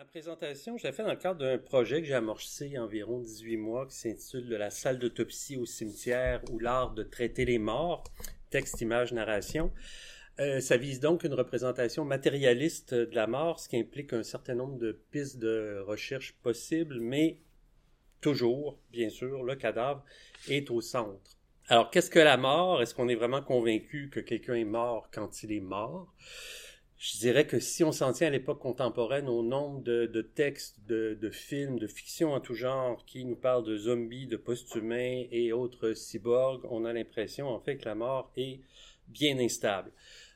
présentation, je l'ai fait dans le cadre d'un projet que j'ai amorcé il y a environ 18 mois qui s'intitule De la salle d'autopsie au cimetière ou l'art de traiter les morts, texte, image, narration. Ça vise donc une représentation matérialiste de la mort, ce qui implique un certain nombre de pistes de recherche possibles, mais toujours, bien sûr, le cadavre est au centre. Alors, qu'est-ce que la mort? Est-ce qu'on est vraiment convaincu que quelqu'un est mort quand il est mort? Je dirais que si on s'en tient à l'époque contemporaine au nombre de textes, de films, de fiction en tout genre qui nous parlent de zombies, de post-humains et autres cyborgs, on a l'impression en fait que la mort est bien instable.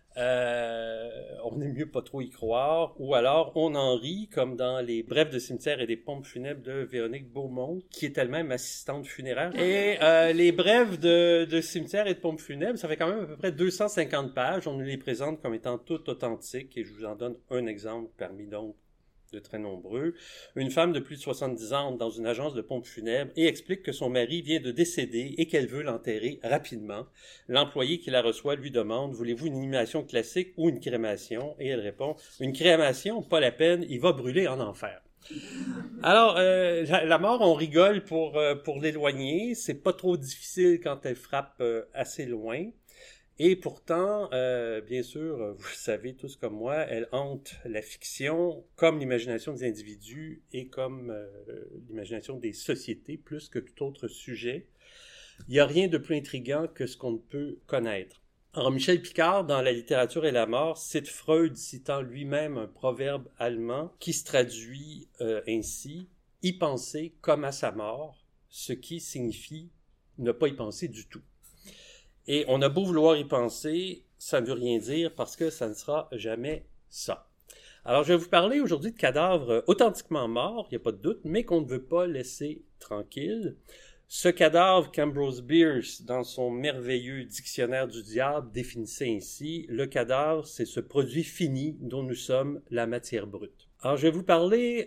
On est mieux pas trop y croire, ou alors on en rit, comme dans les brèves de cimetière et des pompes funèbres de Véronique Beaumont, qui est elle-même assistante funéraire. Et les brèves de cimetière et de pompes funèbres, ça fait quand même à peu près 250 pages. On nous les présente comme étant toutes authentiques, et je vous en donne un exemple parmi donc de très nombreux. Une femme de plus de 70 ans entre dans une agence de pompes funèbres et explique que son mari vient de décéder et qu'elle veut l'enterrer rapidement. L'employé qui la reçoit lui demande « Voulez-vous une inhumation classique ou une crémation? » Et elle répond « Une crémation, pas la peine, il va brûler en enfer. » Alors, la mort, on rigole pour l'éloigner. C'est pas trop difficile quand elle frappe assez loin. Et pourtant, bien sûr, vous le savez tous comme moi, elle hante la fiction comme l'imagination des individus et comme l'imagination des sociétés plus que tout autre sujet. Il n'y a rien de plus intriguant que ce qu'on ne peut connaître. Alors, Michel Picard, dans La littérature et la mort, cite Freud citant lui-même un proverbe allemand qui se traduit ainsi « y penser comme à sa mort », ce qui signifie ne pas y penser du tout. Et on a beau vouloir y penser, ça ne veut rien dire parce que ça ne sera jamais ça. Alors, je vais vous parler aujourd'hui de cadavres authentiquement morts, il n'y a pas de doute, mais qu'on ne veut pas laisser tranquille. Ce cadavre qu'Ambrose Bierce, dans son merveilleux dictionnaire du diable, définissait ainsi, le cadavre, c'est ce produit fini dont nous sommes la matière brute. Alors, je vais vous parler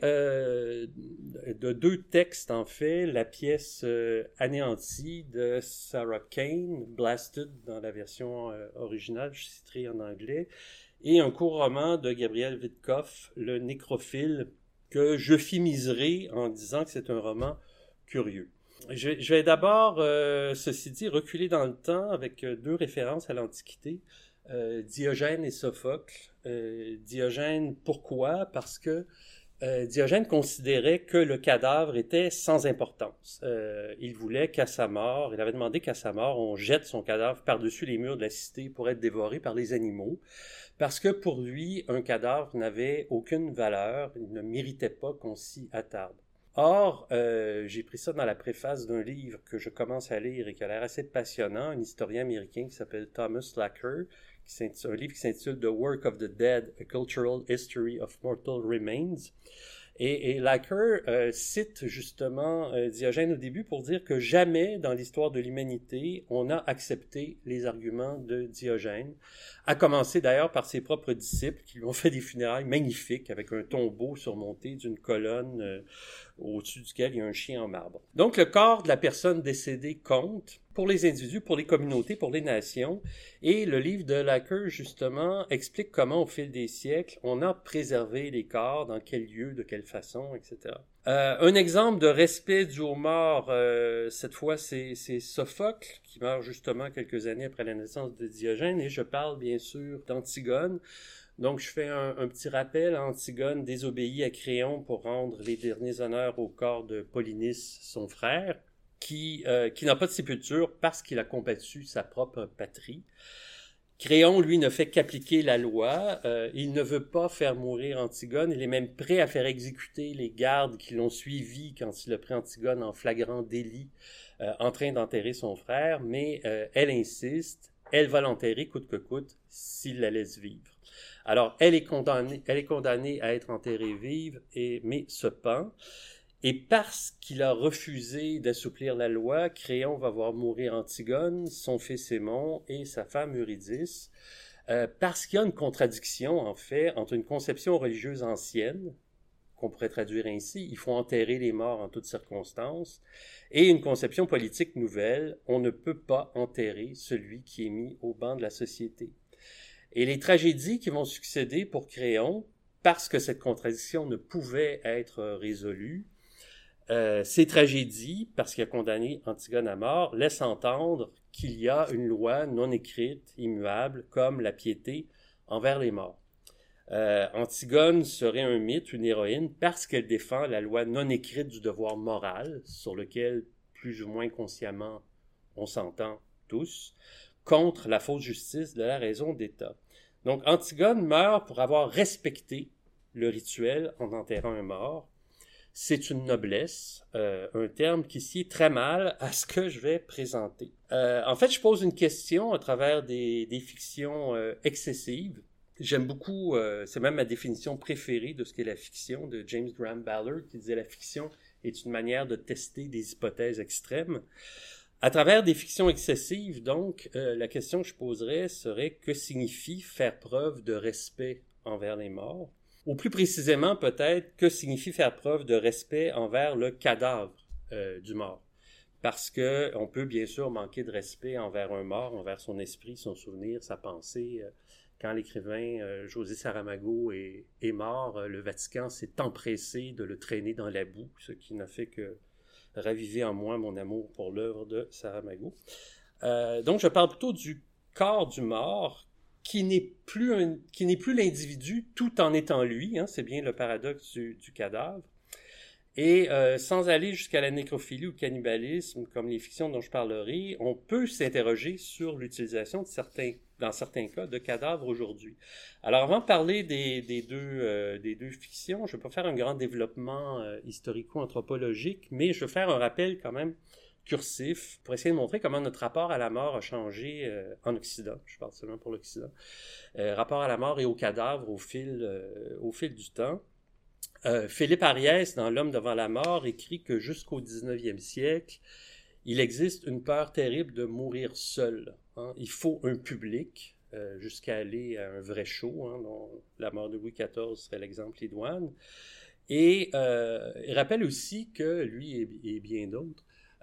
de deux textes, en fait. La pièce Anéantie de Sarah Kane, Blasted dans la version originale, je citerai en anglais, et un court roman de Gabriel Vitkoff, Le Nécrophile, que j'euphémiserai en disant que c'est un roman curieux. Je vais d'abord, ceci dit, reculer dans le temps avec deux références à l'Antiquité. Diogène et Sophocle. Diogène, pourquoi? Parce que Diogène considérait que le cadavre était sans importance. Il voulait qu'à sa mort, il avait demandé qu'à sa mort, on jette son cadavre par-dessus les murs de la cité pour être dévoré par les animaux, parce que pour lui, un cadavre n'avait aucune valeur, il ne méritait pas qu'on s'y attarde. Or, j'ai pris ça dans la préface d'un livre que je commence à lire et qui a l'air assez passionnant, un historien américain qui s'appelle Thomas Lacker, un livre qui s'intitule The Work of the Dead, A Cultural History of Mortal Remains. Et Lacker cite justement Diogène au début pour dire que jamais dans l'histoire de l'humanité on a accepté les arguments de Diogène, à commencer d'ailleurs par ses propres disciples qui lui ont fait des funérailles magnifiques avec un tombeau surmonté d'une colonne au-dessus duquel il y a un chien en marbre. Donc le corps de la personne décédée compte pour les individus, pour les communautés, pour les nations. Et le livre de Lacker, justement, explique comment, au fil des siècles, on a préservé les corps, dans quel lieu, de quelle façon, etc. Un exemple de respect dû aux morts, cette fois, c'est Sophocle, qui meurt justement quelques années après la naissance de Diogène, et je parle bien sûr d'Antigone. Donc, je fais un petit rappel. Antigone désobéit à Créon pour rendre les derniers honneurs au corps de Polynice, son frère, qui n'a pas de sépulture parce qu'il a combattu sa propre patrie. Créon, lui, ne fait qu'appliquer la loi. Il ne veut pas faire mourir Antigone. Il est même prêt à faire exécuter les gardes qui l'ont suivi quand il a pris Antigone en flagrant délit, en train d'enterrer son frère. Mais elle insiste. Elle va l'enterrer coûte que coûte s'il la laisse vivre. Alors, elle est condamnée à être enterrée vive, mais se pend. Et parce qu'il a refusé d'assouplir la loi, Créon va voir mourir Antigone, son fils Aimon et sa femme Eurydice, parce qu'il y a une contradiction, en fait, entre une conception religieuse ancienne, qu'on pourrait traduire ainsi, il faut enterrer les morts en toutes circonstances, et une conception politique nouvelle, on ne peut pas enterrer celui qui est mis au banc de la société. Et les tragédies qui vont succéder pour Créon, parce que cette contradiction ne pouvait être résolue, ces tragédies, parce qu'il a condamné Antigone à mort, laissent entendre qu'il y a une loi non écrite, immuable, comme la piété envers les morts. Antigone serait un mythe, une héroïne, parce qu'elle défend la loi non écrite du devoir moral, sur lequel, plus ou moins consciemment, on s'entend tous, contre la fausse justice de la raison d'État. Donc Antigone meurt pour avoir respecté le rituel en enterrant un mort. C'est une noblesse, un terme qui sied très mal à ce que je vais présenter. En fait, je pose une question à travers des fictions excessives. J'aime beaucoup, c'est même ma définition préférée de ce qu'est la fiction, de James Graham Ballard, qui disait « La fiction est une manière de tester des hypothèses extrêmes ». À travers des fictions excessives, donc, la question que je poserais serait « Que signifie faire preuve de respect envers les morts ?» Ou plus précisément, peut-être, que signifie faire preuve de respect envers le cadavre du mort? Parce que on peut bien sûr manquer de respect envers un mort, envers son esprit, son souvenir, sa pensée. Quand l'écrivain José Saramago est mort, le Vatican s'est empressé de le traîner dans la boue, ce qui n'a fait que raviver en moi mon amour pour l'œuvre de Saramago. Donc, je parle plutôt du corps du mort, qui n'est plus l'individu tout en étant lui, hein, c'est bien le paradoxe du cadavre. Et sans aller jusqu'à la nécrophilie ou le cannibalisme, comme les fictions dont je parlerai, on peut s'interroger sur l'utilisation dans certains cas, de cadavres aujourd'hui. Alors, avant de parler des deux fictions, je ne vais pas faire un grand développement historico-anthropologique, mais je vais faire un rappel quand même cursif pour essayer de montrer comment notre rapport à la mort a changé en Occident. Je parle seulement pour l'Occident. Rapport à la mort et au cadavre au fil du temps. Philippe Ariès, dans L'Homme devant la mort, écrit que jusqu'au 19e siècle, il existe une peur terrible de mourir seul. Hein. Il faut un public, jusqu'à aller à un vrai show, hein, dont la mort de Louis XIV serait l'exemple idoine. Et il rappelle aussi que, lui et bien d'autres,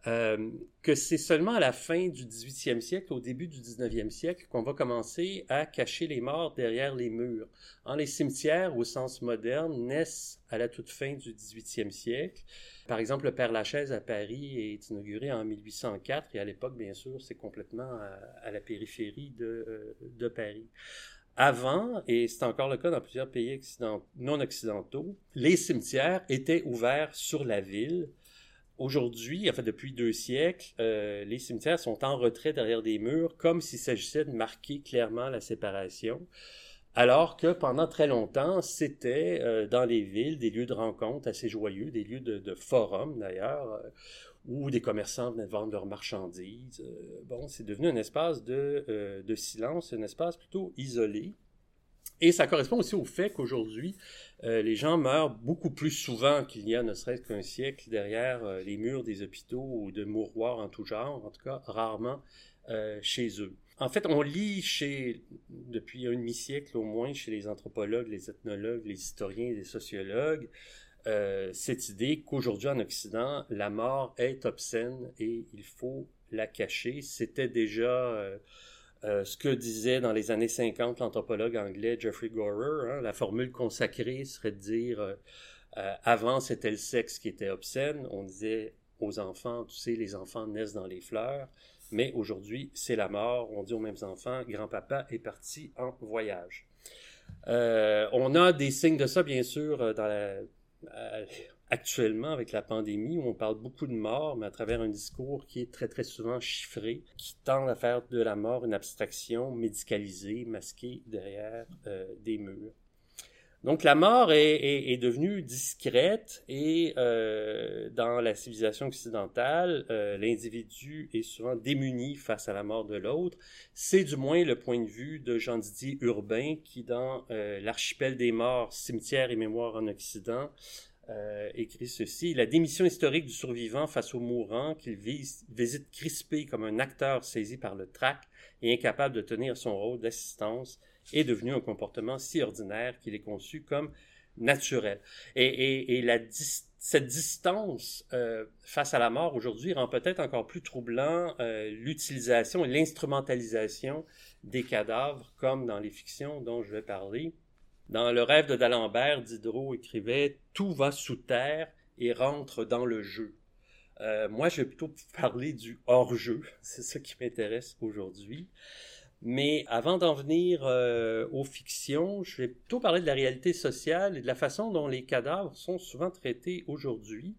que c'est seulement à la fin du 18e siècle, au début du 19e siècle, qu'on va commencer à cacher les morts derrière les murs. Les cimetières, au sens moderne, naissent à la toute fin du 18e siècle. Par exemple, le Père-Lachaise à Paris est inauguré en 1804, et à l'époque, bien sûr, c'est complètement à la périphérie de Paris. Avant, et c'est encore le cas dans plusieurs pays non occidentaux, les cimetières étaient ouverts sur la ville. Aujourd'hui, en fait depuis 2 siècles, les cimetières sont en retrait derrière des murs, comme s'il s'agissait de marquer clairement la séparation, alors que pendant très longtemps, c'était dans les villes des lieux de rencontre assez joyeux, des lieux de forum d'ailleurs, où des commerçants venaient vendre leurs marchandises. Bon, c'est devenu un espace de silence, un espace plutôt isolé. Et ça correspond aussi au fait qu'aujourd'hui, les gens meurent beaucoup plus souvent qu'il y a ne serait-ce qu'un siècle derrière les murs des hôpitaux ou de mouroirs en tout genre, en tout cas rarement chez eux. En fait, on lit depuis un demi-siècle au moins chez les anthropologues, les ethnologues, les historiens et les sociologues, cette idée qu'aujourd'hui en Occident, la mort est obscène et il faut la cacher. C'était déjà ce que disait dans les années 50 l'anthropologue anglais Geoffrey Gorer. Hein, la formule consacrée serait de dire avant c'était le sexe qui était obscène. On disait aux enfants, tu sais, les enfants naissent dans les fleurs. Mais aujourd'hui, c'est la mort. On dit aux mêmes enfants, grand-papa est parti en voyage. On a des signes de ça, bien sûr, actuellement avec la pandémie, où on parle beaucoup de mort, mais à travers un discours qui est très, très souvent chiffré, qui tend à faire de la mort une abstraction médicalisée, masquée derrière des murs. Donc la mort est devenue discrète et dans la civilisation occidentale, l'individu est souvent démuni face à la mort de l'autre. C'est du moins le point de vue de Jean-Didier Urbain qui, dans L'archipel des morts, cimetières et mémoires en Occident, écrit ceci: la démission historique du survivant face au mourant qu'il visite crispé comme un acteur saisi par le trac et incapable de tenir son rôle d'assistance est devenu un comportement si ordinaire qu'il est conçu comme naturel. Et cette distance face à la mort aujourd'hui rend peut-être encore plus troublant l'utilisation et l'instrumentalisation des cadavres, comme dans les fictions dont je vais parler. Dans Le rêve de d'Alembert, Diderot écrivait « Tout va sous terre et rentre dans le jeu ». Moi, je vais plutôt parler du hors-jeu. C'est ça qui m'intéresse aujourd'hui. Mais avant d'en venir aux fictions, je vais plutôt parler de la réalité sociale et de la façon dont les cadavres sont souvent traités aujourd'hui.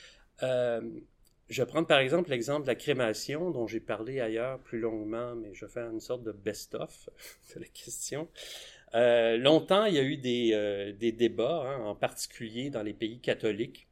Je vais prendre par exemple l'exemple de la crémation, dont j'ai parlé ailleurs plus longuement, mais je vais faire une sorte de best-of de la question. Longtemps, il y a eu des débats, hein, en particulier dans les pays catholiques,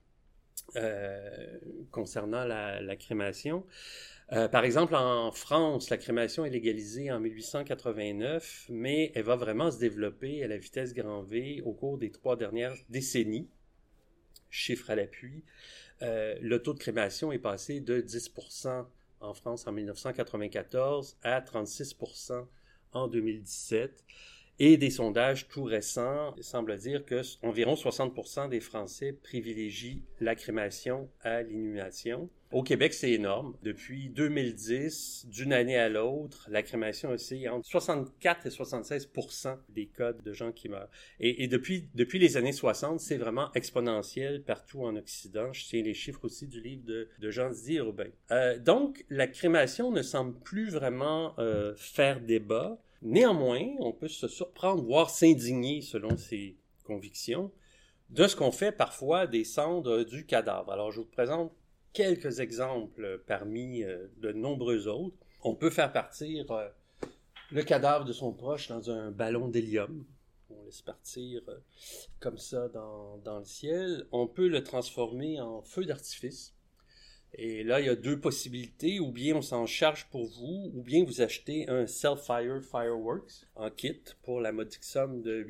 concernant la crémation. Par exemple, en France, la crémation est légalisée en 1889, mais elle va vraiment se développer à la vitesse grand V au cours des 3 dernières décennies. Chiffre à l'appui, le taux de crémation est passé de 10% en France en 1994 à 36% en 2017. Et des sondages tout récents semblent dire que environ 60% des Français privilégient la crémation à l'inhumation. Au Québec, c'est énorme. Depuis 2010, d'une année à l'autre, la crémation oscille entre 64 et 76% des cas de gens qui meurent. Et depuis les années 60, c'est vraiment exponentiel partout en Occident. Je tiens les chiffres aussi du livre de Jean-Didier Robin. Donc, la crémation ne semble plus vraiment faire débat. Néanmoins, on peut se surprendre, voire s'indigner, selon ses convictions, de ce qu'on fait parfois des cendres du cadavre. Alors, je vous présente quelques exemples parmi de nombreux autres. On peut faire partir le cadavre de son proche dans un ballon d'hélium. On laisse partir comme ça dans le ciel. On peut le transformer en feu d'artifice. Et là, il y a 2 possibilités. Ou bien on s'en charge pour vous, ou bien vous achetez un Self-Fire Fireworks en kit pour la modique somme de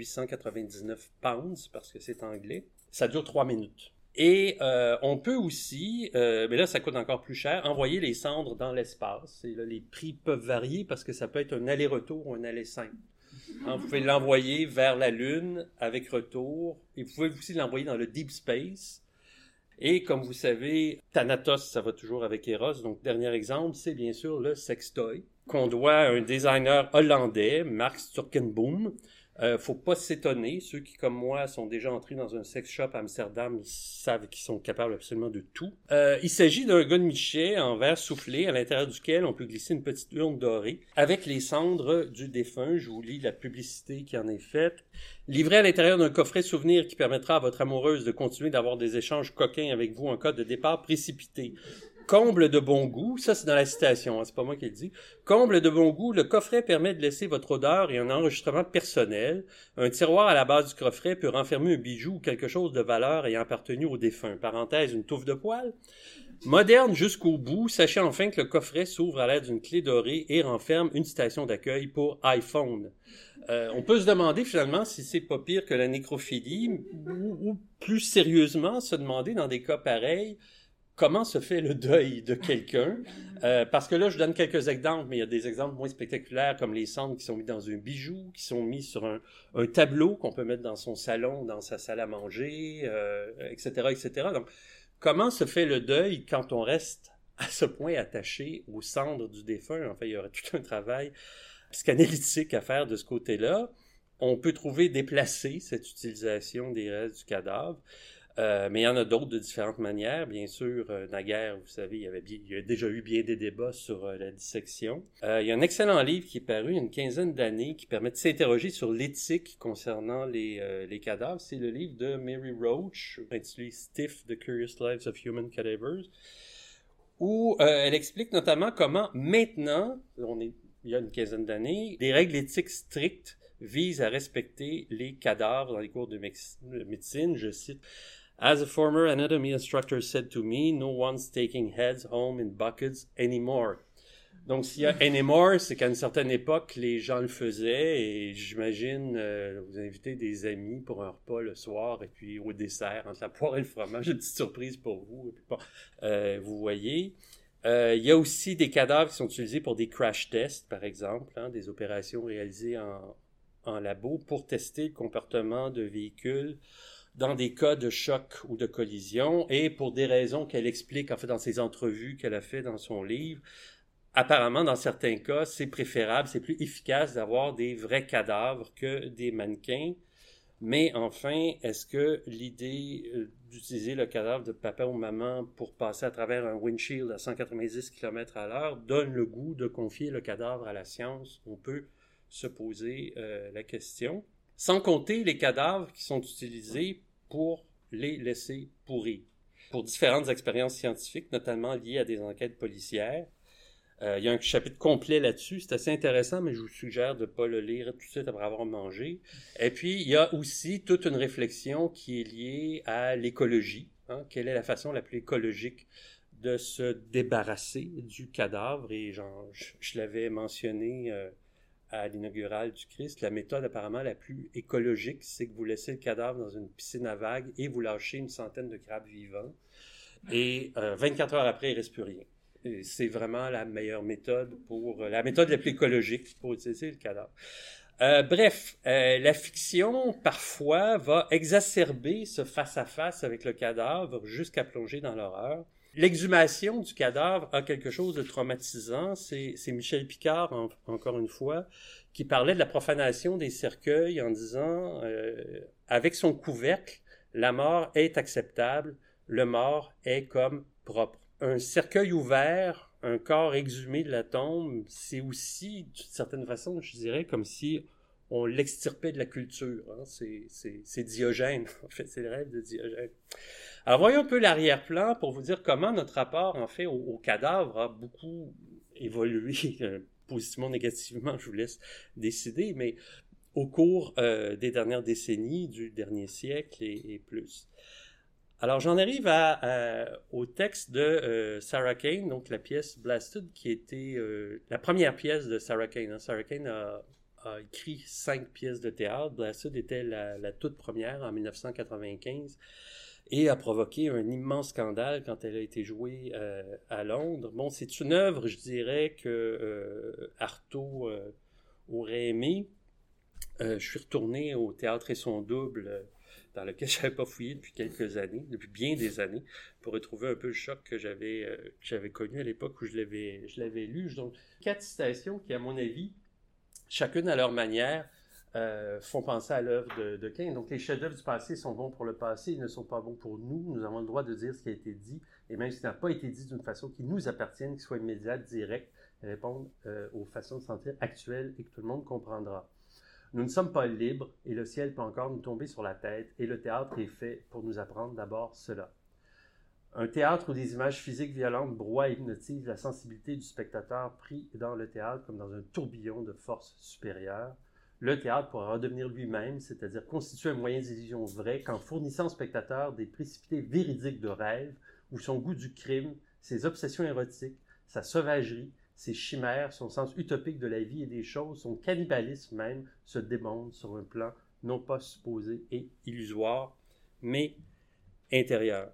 899 pounds, parce que c'est anglais. Ça dure 3 minutes. Et on peut aussi, mais là ça coûte encore plus cher, envoyer les cendres dans l'espace. Et là, les prix peuvent varier parce que ça peut être un aller-retour ou un aller simple. Hein, vous pouvez l'envoyer vers la Lune avec retour. Et vous pouvez aussi l'envoyer dans le Deep Space. Et comme vous savez, Thanatos, ça va toujours avec Eros. Donc, dernier exemple, c'est bien sûr le sextoy, qu'on doit à un designer hollandais, Mark Sturkenboom. Faut pas s'étonner. Ceux qui, comme moi, sont déjà entrés dans un sex shop à Amsterdam, ils savent qu'ils sont capables absolument de tout. Il s'agit d'un godemichet en verre soufflé, à l'intérieur duquel on peut glisser une petite urne dorée avec les cendres du défunt. Je vous lis la publicité qui en est faite. Livré à l'intérieur d'un coffret souvenir qui permettra à votre amoureuse de continuer d'avoir des échanges coquins avec vous en cas de départ précipité. Comble de bon goût, ça c'est dans la citation, hein, c'est pas moi qui le dis. Comble de bon goût, le coffret permet de laisser votre odeur et un enregistrement personnel. Un tiroir à la base du coffret peut renfermer un bijou ou quelque chose de valeur ayant appartenu au défunt. Parenthèse, une touffe de poils. Moderne jusqu'au bout, sachez enfin que le coffret s'ouvre à l'aide d'une clé dorée et renferme une station d'accueil pour iPhone. On peut se demander finalement si c'est pas pire que la nécrophilie ou plus sérieusement se demander dans des cas pareils comment se fait le deuil de quelqu'un? Parce que là, je donne quelques exemples, mais il y a des exemples moins spectaculaires comme les cendres qui sont mis dans un bijou, qui sont mis sur un tableau qu'on peut mettre dans son salon, dans sa salle à manger, etc., etc. Donc, comment se fait le deuil quand on reste à ce point attaché aux cendres du défunt? Enfin, il y aurait tout un travail psychanalytique à faire de ce côté-là. On peut trouver déplacée cette utilisation des restes du cadavre. Mais il y en a d'autres de différentes manières. Bien sûr, naguère, vous savez, il y a déjà eu bien des débats sur la dissection. Il y a un excellent livre qui est paru il y a une quinzaine d'années qui permet de s'interroger sur l'éthique concernant les cadavres. C'est le livre de Mary Roach, intitulé Stiff, The Curious Lives of Human Cadavers, où elle explique notamment comment maintenant, il y a une quinzaine d'années, des règles éthiques strictes visent à respecter les cadavres dans les cours de médecine. Je cite: As a former anatomy instructor said to me, no one's taking heads home in buckets anymore. Donc, s'il y a anymore, c'est qu'à une certaine époque, les gens le faisaient et j'imagine vous invitez des amis pour un repas le soir et puis au dessert, entre la poire et le fromage, une petite surprise pour vous. Et puis, bon, vous voyez. Il y a aussi des cadavres qui sont utilisés pour des crash tests, par exemple, hein, des opérations réalisées en labo pour tester le comportement de véhicules dans des cas de choc ou de collision, et pour des raisons qu'elle explique en fait dans ses entrevues qu'elle a fait dans son livre, apparemment dans certains cas, c'est préférable, c'est plus efficace d'avoir des vrais cadavres que des mannequins. Mais enfin, est-ce que l'idée d'utiliser le cadavre de papa ou maman pour passer à travers un windshield à 190 km/h donne le goût de confier le cadavre à la science? On peut se poser la question. Sans compter les cadavres qui sont utilisés pour les laisser pourrir. Pour différentes expériences scientifiques, notamment liées à des enquêtes policières. Il y a un chapitre complet là-dessus, c'est assez intéressant, mais je vous suggère de ne pas le lire tout de suite après avoir mangé. Et puis, il y a aussi toute une réflexion qui est liée à l'écologie. Hein? Quelle est la façon la plus écologique de se débarrasser du cadavre? Et je l'avais mentionné à l'inaugural du Christ, la méthode apparemment la plus écologique, c'est que vous laissez le cadavre dans une piscine à vagues et vous lâchez une centaine de crabes vivants. Et 24 heures après, il ne reste plus rien. Et c'est vraiment la meilleure méthode la méthode la plus écologique pour utiliser le cadavre. Bref, la fiction, parfois, va exacerber ce face-à-face avec le cadavre jusqu'à plonger dans l'horreur. L'exhumation du cadavre a quelque chose de traumatisant. C'est Michel Picard, encore une fois, qui parlait de la profanation des cercueils en disant avec son couvercle, la mort est acceptable, le mort est comme propre. Un cercueil ouvert, un corps exhumé de la tombe, c'est aussi, d'une certaine façon, je dirais, comme si on l'extirpait de la culture. Hein. C'est Diogène, en fait, c'est le rêve de Diogène. Alors, voyons un peu l'arrière-plan pour vous dire comment notre rapport, en fait, au cadavre a beaucoup évolué, positivement, négativement, je vous laisse décider, mais au cours des dernières décennies, du dernier siècle et plus. Alors, j'en arrive au texte de Sarah Kane, donc la pièce Blasted, qui était la première pièce de Sarah Kane. Hein. Sarah Kane a écrit 5 pièces de théâtre. Blasted était la toute première en 1995 et a provoqué un immense scandale quand elle a été jouée à Londres. Bon, c'est une œuvre, je dirais, que Artaud aurait aimé. Je suis retourné au Théâtre et son double dans lequel je n'avais pas fouillé depuis quelques années, depuis bien des années, pour retrouver un peu le choc que j'avais connu à l'époque où je l'avais lu. Donc, 4 citations qui, à mon avis, chacune à leur manière, font penser à l'œuvre de Kane. Donc, les chefs-d'œuvre du passé sont bons pour le passé, ils ne sont pas bons pour nous. Nous avons le droit de dire ce qui a été dit, et même si ça n'a pas été dit d'une façon qui nous appartienne, qui soit immédiate, directe, répondre aux façons de sentir actuelles et que tout le monde comprendra. Nous ne sommes pas libres et le ciel peut encore nous tomber sur la tête et le théâtre est fait pour nous apprendre d'abord cela. Un théâtre où des images physiques violentes broient et hypnotisent la sensibilité du spectateur pris dans le théâtre comme dans un tourbillon de force supérieure. Le théâtre pourra redevenir lui-même, c'est-à-dire constituer un moyen d'illusion vrai qu'en fournissant au spectateur des précipités véridiques de rêve où son goût du crime, ses obsessions érotiques, sa sauvagerie, ses chimères, son sens utopique de la vie et des choses, son cannibalisme même, se démontent sur un plan non pas supposé et illusoire, mais intérieur.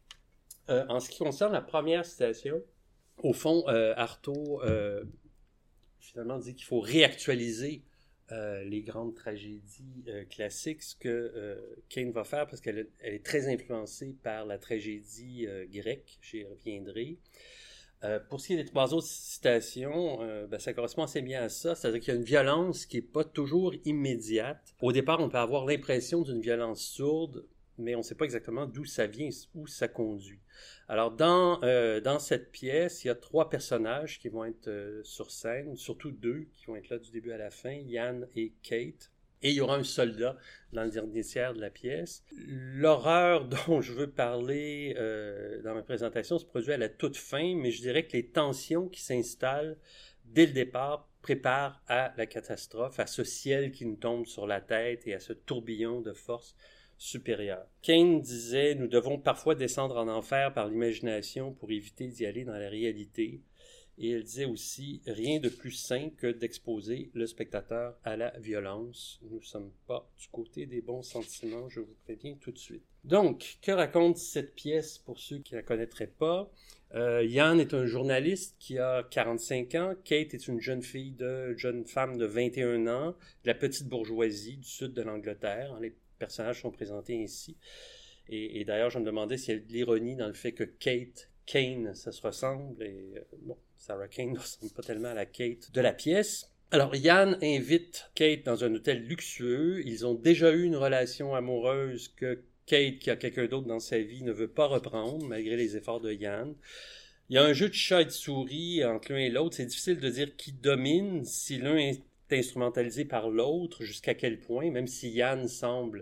En ce qui concerne la première citation, au fond, Artaud finalement dit qu'il faut réactualiser les grandes tragédies classiques, ce que Kane va faire parce qu'elle est très influencée par la tragédie grecque, j'y reviendrai. Pour ce qui est des 3 autres citations, ça correspond assez bien à ça, c'est-à-dire qu'il y a une violence qui n'est pas toujours immédiate. Au départ, on peut avoir l'impression d'une violence sourde, mais on ne sait pas exactement d'où ça vient, où ça conduit. Alors, dans cette pièce, il y a 3 personnages qui vont être sur scène, surtout 2 qui vont être là du début à la fin, Yann et Kate. Et il y aura un soldat dans le dernier tiers de la pièce. L'horreur dont je veux parler dans ma présentation se produit à la toute fin, mais je dirais que les tensions qui s'installent dès le départ préparent à la catastrophe, à ce ciel qui nous tombe sur la tête et à ce tourbillon de force supérieure. Kane disait « Nous devons parfois descendre en enfer par l'imagination pour éviter d'y aller dans la réalité. » Et elle disait aussi, rien de plus sain que d'exposer le spectateur à la violence. Nous ne sommes pas du côté des bons sentiments, je vous préviens tout de suite. Donc, que raconte cette pièce pour ceux qui ne la connaîtraient pas? Yann est un journaliste qui a 45 ans. Kate est une jeune femme de 21 ans, de la petite bourgeoisie du sud de l'Angleterre. Les personnages sont présentés ainsi. Et d'ailleurs, je me demandais s'il y a de l'ironie dans le fait que Kane, ça se ressemble. Et bon, Sarah Kane ne ressemble pas tellement à la Kate de la pièce. Alors, Yann invite Kate dans un hôtel luxueux. Ils ont déjà eu une relation amoureuse que Kate, qui a quelqu'un d'autre dans sa vie, ne veut pas reprendre, malgré les efforts de Yann. Il y a un jeu de chat et de souris entre l'un et l'autre. C'est difficile de dire qui domine, si l'un est instrumentalisé par l'autre, jusqu'à quel point, même si Yann semble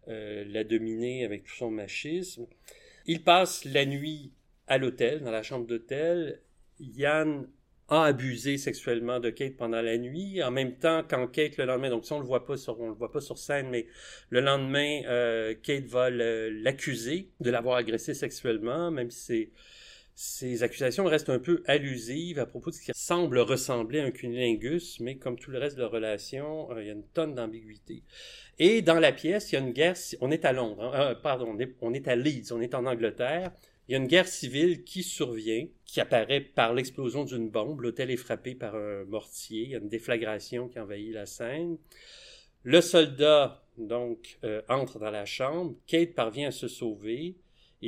la dominer avec tout son machisme. Il passe la nuit à l'hôtel, dans la chambre d'hôtel. Yann a abusé sexuellement de Kate pendant la nuit. En même temps, quand Kate, le lendemain, donc ça on le voit pas sur scène, mais le lendemain, Kate va l'accuser de l'avoir agressé sexuellement, même si ces accusations restent un peu allusives à propos de ce qui semble ressembler à un cunnilingus, mais comme tout le reste de la relation, il y a une tonne d'ambiguïté. Et dans la pièce, il y a une guerre, on est à Londres, on est à Leeds, on est en Angleterre. Il y a une guerre civile qui survient, qui apparaît par l'explosion d'une bombe. L'hôtel est frappé par un mortier. Il y a une déflagration qui envahit la scène. Le soldat, donc, entre dans la chambre. Kate parvient à se sauver.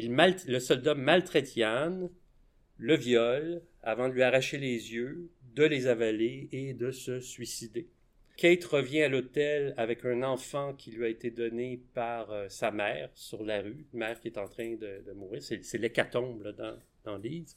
Le soldat maltraite Yann, le viole, avant de lui arracher les yeux, de les avaler et de se suicider. Kate revient à l'hôtel avec un enfant qui lui a été donné par sa mère sur la rue, une mère qui est en train de mourir. C'est l'hécatombe là, dans Leeds.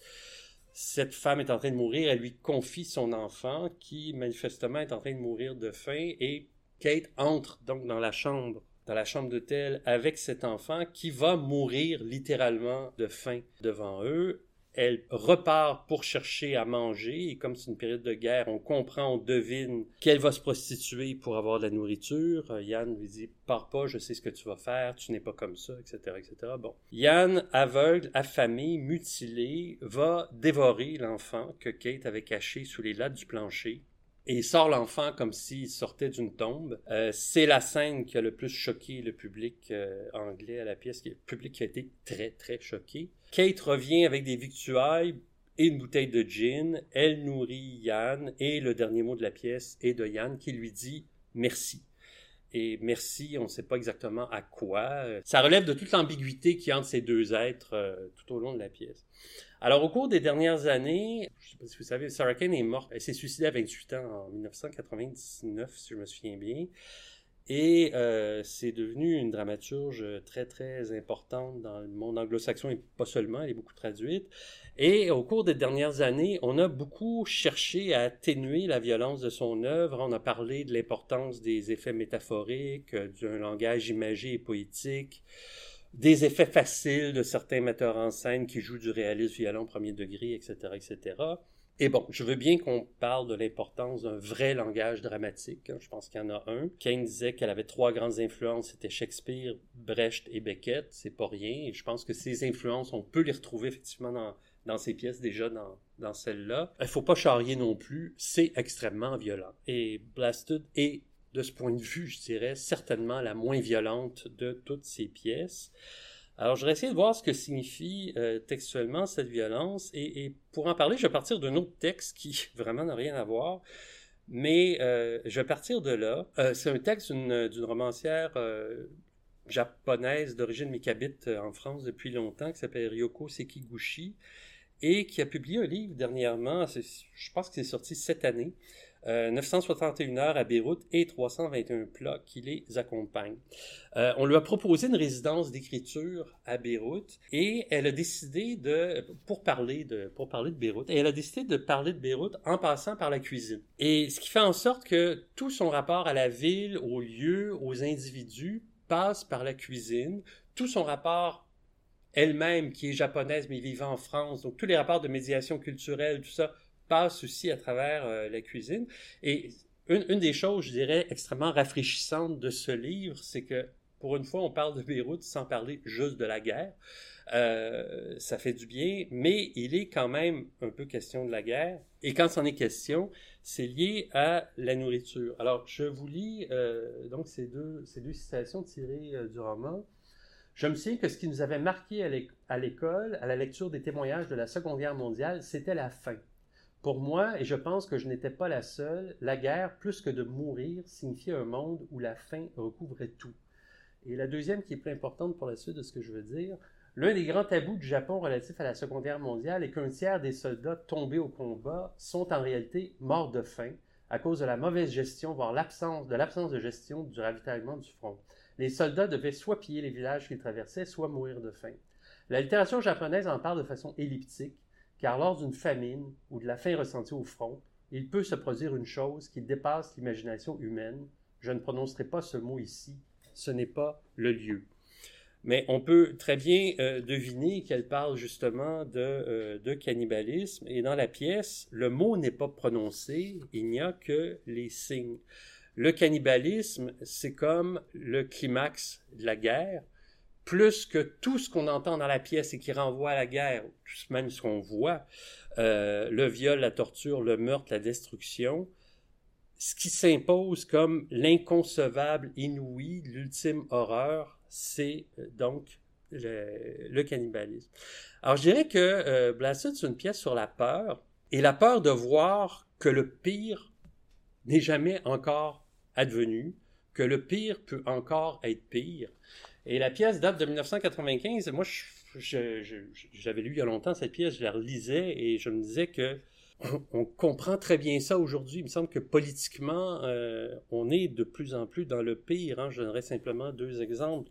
Cette femme est en train de mourir, elle lui confie son enfant qui manifestement est en train de mourir de faim et Kate entre donc dans la chambre d'hôtel avec cet enfant qui va mourir littéralement de faim devant eux. Elle repart pour chercher à manger et comme c'est une période de guerre, on comprend, on devine qu'elle va se prostituer pour avoir de la nourriture. Yann lui dit « Pars pas, je sais ce que tu vas faire, tu n'es pas comme ça, etc. etc. » Bon. Yann, aveugle, affamé, mutilé, va dévorer l'enfant que Kate avait caché sous les lattes du plancher. Et il sort l'enfant comme s'il sortait d'une tombe. C'est la scène qui a le plus choqué le public anglais à la pièce, le public qui a été très, très choqué. Kate revient avec des victuailles et une bouteille de gin. Elle nourrit Yann et le dernier mot de la pièce est de Yann qui lui dit « merci ». Et merci, on ne sait pas exactement à quoi. Ça relève de toute l'ambiguïté qu'il y a entre ces deux êtres tout au long de la pièce. Alors, au cours des dernières années, je ne sais pas si vous savez, Sarah Kane est morte. Elle s'est suicidée à 28 ans en 1999, si je me souviens bien. Et c'est devenu une dramaturge très, très importante dans le monde anglo-saxon et pas seulement, elle est beaucoup traduite. Et au cours des dernières années, on a beaucoup cherché à atténuer la violence de son œuvre. On a parlé de l'importance des effets métaphoriques, d'un langage imagé et poétique, des effets faciles de certains metteurs en scène qui jouent du réalisme violent au premier degré, etc., etc. Et bon, je veux bien qu'on parle de l'importance d'un vrai langage dramatique. Je pense qu'il y en a un. Kane disait qu'elle avait 3 grandes influences, c'était Shakespeare, Brecht et Beckett. C'est pas rien. Et je pense que ces influences, on peut les retrouver effectivement dans ces pièces, déjà dans celle-là. Il faut pas charrier non plus. C'est extrêmement violent. Et Blasted est, de ce point de vue, je dirais, certainement la moins violente de toutes ces pièces. Alors, je vais essayer de voir ce que signifie textuellement cette violence. Et pour en parler, je vais partir d'un autre texte qui vraiment n'a rien à voir. Mais je vais partir de là. C'est un texte d'une romancière japonaise d'origine mais qui habite en France depuis longtemps, qui s'appelle Ryoko Sekiguchi, et qui a publié un livre dernièrement, je pense que c'est sorti cette année, 961 heures à Beyrouth et 321 plats qui les accompagnent. On lui a proposé une résidence d'écriture à Beyrouth et elle a décidé pour parler de Beyrouth, et elle a décidé de parler de Beyrouth en passant par la cuisine. Et ce qui fait en sorte que tout son rapport à la ville, aux lieux, aux individus passe par la cuisine. Tout son rapport elle-même, qui est japonaise mais vivant en France, donc tous les rapports de médiation culturelle, tout ça, passe aussi à travers la cuisine. Et une des choses, je dirais, extrêmement rafraîchissantes de ce livre, c'est que pour une fois, on parle de Beyrouth sans parler juste de la guerre. Ça fait du bien, mais il est quand même un peu question de la guerre. Et quand c'en est question, c'est lié à la nourriture. Alors, je vous lis donc ces deux citations tirées du roman. Je me souviens que ce qui nous avait marqué à l'école, à la lecture des témoignages de la Seconde Guerre mondiale, c'était la faim. Pour moi, et je pense que je n'étais pas la seule, la guerre, plus que de mourir, signifiait un monde où la faim recouvrait tout. Et la deuxième, qui est plus importante pour la suite de ce que je veux dire, l'un des grands tabous du Japon relatifs à la Seconde Guerre mondiale est qu'un tiers des soldats tombés au combat sont en réalité morts de faim, à cause de la mauvaise gestion, voire l'absence de gestion du ravitaillement du front. Les soldats devaient soit piller les villages qu'ils traversaient, soit mourir de faim. La littérature japonaise en parle de façon elliptique, car lors d'une famine ou de la faim ressentie au front, il peut se produire une chose qui dépasse l'imagination humaine. Je ne prononcerai pas ce mot ici, ce n'est pas le lieu. Mais on peut très bien deviner qu'elle parle justement de cannibalisme. Et dans la pièce, le mot n'est pas prononcé, il n'y a que les signes. Le cannibalisme, c'est comme le climax de la guerre, plus que tout ce qu'on entend dans la pièce et qui renvoie à la guerre, même ce qu'on voit, le viol, la torture, le meurtre, la destruction, ce qui s'impose comme l'inconcevable inouï, l'ultime horreur, c'est donc le cannibalisme. Alors je dirais que Blasted, c'est une pièce sur la peur, et la peur de voir que le pire n'est jamais encore advenu, que le pire peut encore être pire. Et la pièce date de 1995. Moi, j'avais lu il y a longtemps cette pièce, je la relisais et je me disais que on comprend très bien ça aujourd'hui. Il me semble que politiquement, on est de plus en plus dans le pire. Hein. Je donnerai simplement 2 exemples.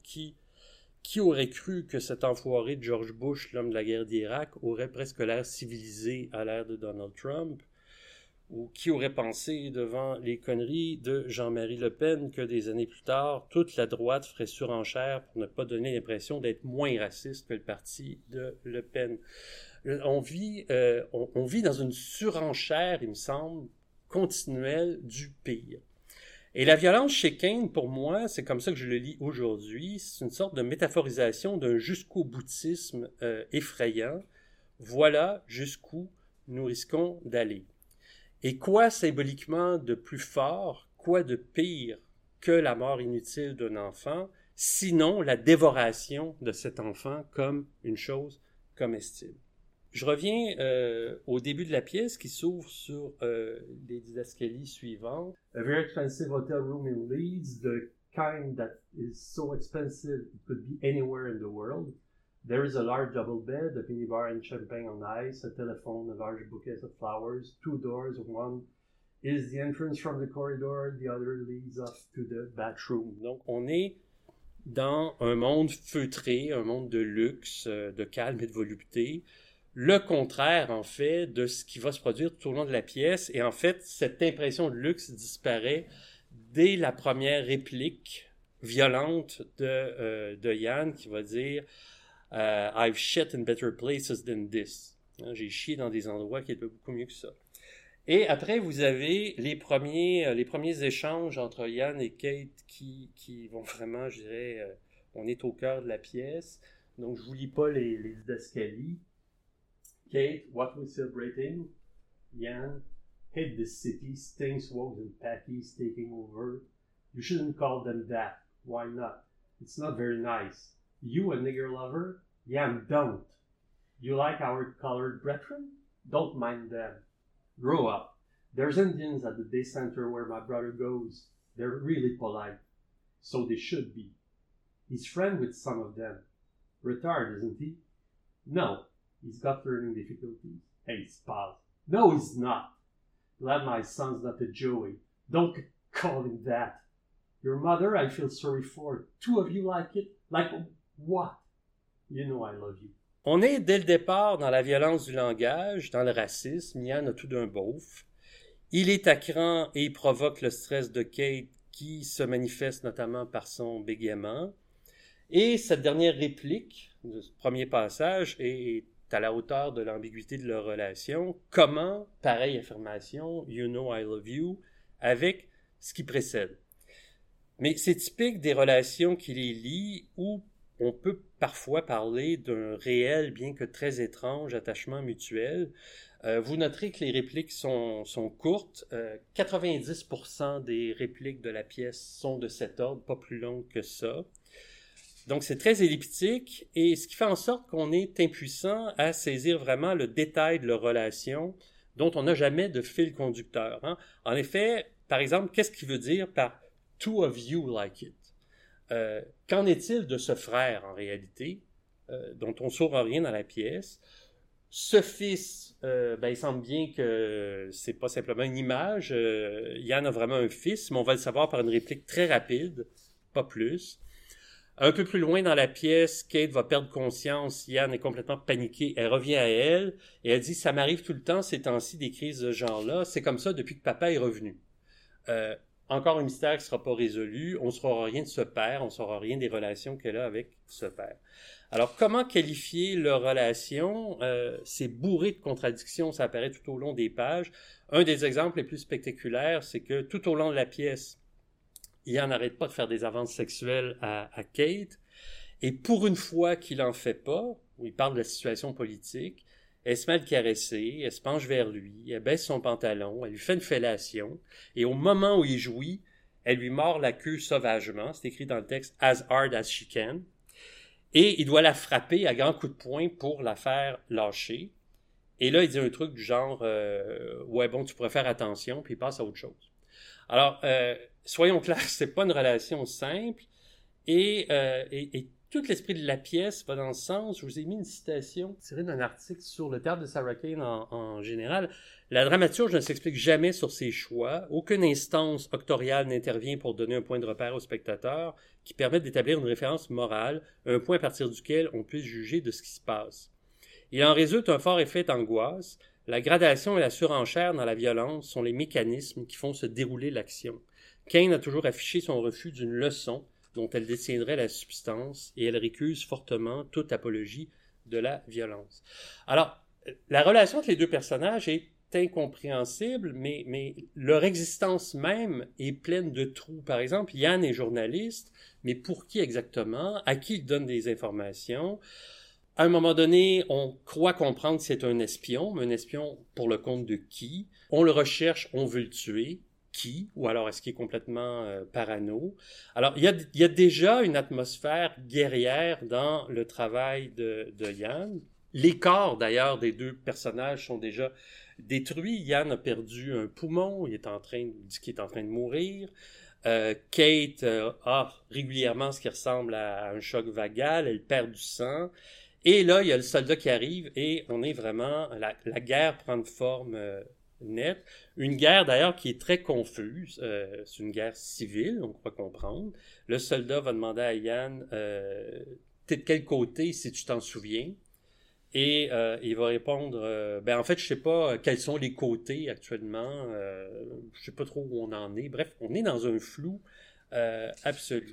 Qui aurait cru que cet enfoiré de George Bush, l'homme de la guerre d'Irak, aurait presque l'air civilisé à l'ère de Donald Trump? Ou qui aurait pensé devant les conneries de Jean-Marie Le Pen que des années plus tard, toute la droite ferait surenchère pour ne pas donner l'impression d'être moins raciste que le parti de Le Pen. On vit dans une surenchère, il me semble, continuelle du pire. Et la violence chez Kane, pour moi, c'est comme ça que je le lis aujourd'hui, c'est une sorte de métaphorisation d'un jusqu'au boutisme effrayant. Voilà jusqu'où nous risquons d'aller. Et quoi symboliquement de plus fort, quoi de pire que la mort inutile d'un enfant, sinon la dévoration de cet enfant comme une chose comestible. Je reviens au début de la pièce qui s'ouvre sur les didascalies suivantes. A very expensive hotel room in Leeds, the kind that is so expensive it could be anywhere in the world. There is a large double bed, a minibar and champagne on ice, a telephone, a large bouquet of flowers, 2 doors, one is the entrance from the corridor, the other leads off to the bathroom. Donc, on est dans un monde feutré, un monde de luxe, de calme et de volupté. Le contraire, en fait, de ce qui va se produire tout au long de la pièce. Et en fait, cette impression de luxe disparaît dès la première réplique violente de Yann qui va dire I've shit in better places than this. J'ai chié dans des endroits qui étaient beaucoup mieux que ça. Et après, vous avez les premiers échanges entre Yann et Kate qui vont vraiment, je dirais, on est au cœur de la pièce. Donc, je vous lis pas les didascalies. Kate, what we're celebrating? Yann, hate this city, stinks, wogs and packies taking over. You shouldn't call them that. Why not? It's not very nice. You a nigger lover? Yann, don't. You like our colored brethren? Don't mind them. Grow up. There's Indians at the day center where my brother goes. They're really polite. So they should be. He's friends with some of them. Retired, isn't he? No. He's got learning difficulties. Hey, pal. No, he's not. Glad my son's not a Joey. Don't call him that. Your mother, I feel sorry for. 2 of you like it? Like what? You know I love you. On est dès le départ dans la violence du langage, dans le racisme. Yann a tout d'un beauf. Il est à cran et il provoque le stress de Kate qui se manifeste notamment par son bégaiement. Et cette dernière réplique de ce premier passage est à la hauteur de l'ambiguïté de leur relation. Comment pareille affirmation, you know I love you, avec ce qui précède. Mais c'est typique des relations qui les lient où on peut parfois parler d'un réel, bien que très étrange, attachement mutuel. Vous noterez que les répliques sont courtes. 90% des répliques de la pièce sont de cet ordre, pas plus longues que ça. Donc, c'est très elliptique et ce qui fait en sorte qu'on est impuissant à saisir vraiment le détail de leur relation dont on n'a jamais de fil conducteur. Hein. En effet, par exemple, qu'est-ce qu'il veut dire par « two of you like it » qu'en est-il de ce frère, en réalité, dont on ne saura rien dans la pièce? Ce fils, il semble bien que c'est pas simplement une image. Yann a vraiment un fils, mais on va le savoir par une réplique très rapide, pas plus. Un peu plus loin dans la pièce, Kate va perdre conscience. Yann est complètement paniquée. Elle revient à elle et elle dit « Ça m'arrive tout le temps ces temps-ci des crises de ce genre-là. C'est comme ça depuis que papa est revenu. Euh, Encore un mystère qui ne sera pas résolu. On ne saura rien de ce père. On ne saura rien des relations qu'elle a avec ce père. » Alors, comment qualifier leur relation? C'est bourré de contradictions. Ça apparaît tout au long des pages. Un des exemples les plus spectaculaires, c'est que tout au long de la pièce, il n'arrête pas de faire des avances sexuelles à Kate. Et pour une fois qu'il n'en fait pas, où il parle de la situation politique, elle se met à le caresser, elle se penche vers lui, elle baisse son pantalon, elle lui fait une fellation, et au moment où il jouit, elle lui mord la queue sauvagement, c'est écrit dans le texte « as hard as she can », et il doit la frapper à grands coups de poing pour la faire lâcher. Et là, il dit un truc du genre ouais, bon, tu pourrais faire attention », puis il passe à autre chose. Alors, soyons clairs, c'est pas une relation simple, et tout l'esprit de la pièce va dans le sens, je vous ai mis une citation tirée d'un article sur le théâtre de Sarah Kane en général. La dramaturge ne s'explique jamais sur ses choix. Aucune instance octoriale n'intervient pour donner un point de repère au spectateur qui permette d'établir une référence morale, un point à partir duquel on puisse juger de ce qui se passe. Il en résulte un fort effet d'angoisse. La gradation et la surenchère dans la violence sont les mécanismes qui font se dérouler l'action. Kane a toujours affiché son refus d'une leçon dont elle détiendrait la substance, et elle récuse fortement toute apologie de la violence. Alors, la relation entre les deux personnages est incompréhensible, mais leur existence même est pleine de trous. Par exemple, Yann est journaliste, mais pour qui exactement? À qui il donne des informations? À un moment donné, on croit comprendre que c'est un espion, mais un espion pour le compte de qui? On le recherche, on veut le tuer. Qui? Ou alors est-ce qu'il est complètement parano? Alors, il y a déjà une atmosphère guerrière dans le travail de Yann. Les corps, d'ailleurs, des deux personnages sont déjà détruits. Yann a perdu un poumon, il dit qu'il est en train de mourir. Kate a régulièrement ce qui ressemble à un choc vagal, elle perd du sang. Et là, il y a le soldat qui arrive et on est vraiment... La guerre prend une forme nette. Une guerre d'ailleurs qui est très confuse. C'est une guerre civile, on croit comprendre. Le soldat va demander à Yann t'es de quel côté si tu t'en souviens? Et il va répondre en fait je sais pas quels sont les côtés actuellement. Je sais pas trop où on en est. Bref, on est dans un flou absolu.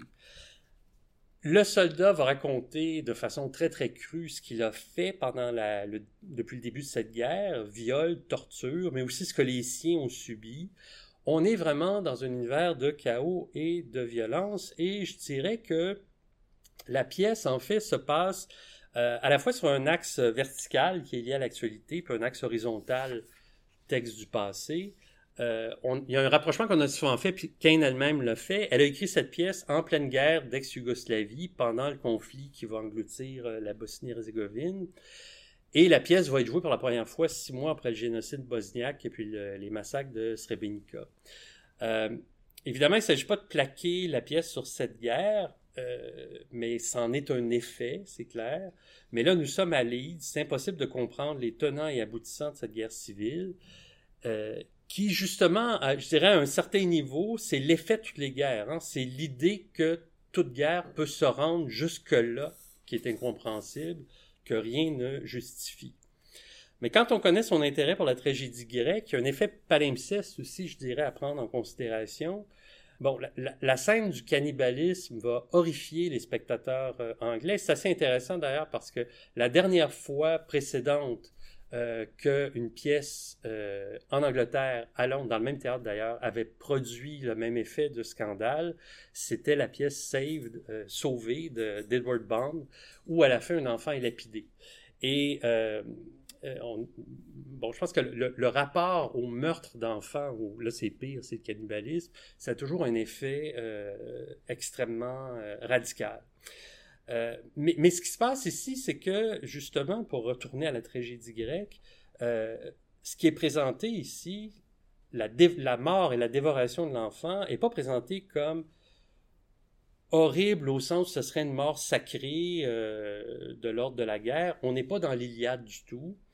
Le soldat va raconter de façon très très crue ce qu'il a fait depuis le début de cette guerre, viol, torture, mais aussi ce que les siens ont subi. On est vraiment dans un univers de chaos et de violence, et je dirais que la pièce en fait se passe à la fois sur un axe vertical qui est lié à l'actualité, puis un axe horizontal, texte du passé. Il y a un rapprochement qu'on a souvent fait, puis Kane elle-même l'a fait. Elle a écrit cette pièce en pleine guerre d'ex-Yougoslavie, pendant le conflit qui va engloutir la Bosnie-Herzégovine. Et la pièce va être jouée pour la première fois 6 mois après le génocide bosniaque et puis les massacres de Srebrenica. Évidemment, il ne s'agit pas de plaquer la pièce sur cette guerre, mais c'en est un effet, c'est clair. Mais là, nous sommes à Leeds, c'est impossible de comprendre les tenants et aboutissants de cette guerre civile. Qui justement, je dirais à un certain niveau, c'est l'effet de toutes les guerres. Hein? C'est l'idée que toute guerre peut se rendre jusque-là, qui est incompréhensible, que rien ne justifie. Mais quand on connaît son intérêt pour la tragédie grecque, il y a un effet palimpseste aussi, je dirais, à prendre en considération. Bon, la scène du cannibalisme va horrifier les spectateurs anglais. C'est assez intéressant d'ailleurs parce que la dernière fois précédente qu'une pièce en Angleterre, à Londres, dans le même théâtre d'ailleurs, avait produit le même effet de scandale, c'était la pièce Saved, Sauvée d'Edward Bond, où à la fin un enfant est lapidé. Et je pense que le rapport au meurtre d'enfants, où là c'est pire, c'est le cannibalisme, ça a toujours un effet extrêmement radical. Mais ce qui se passe ici, c'est que, justement, pour retourner à la tragédie grecque, ce qui est présenté ici, la mort et la dévoration de l'enfant, n'est pas présenté comme horrible au sens où ce serait une mort sacrée de l'ordre de la guerre. On n'est pas dans l'Iliade du tout.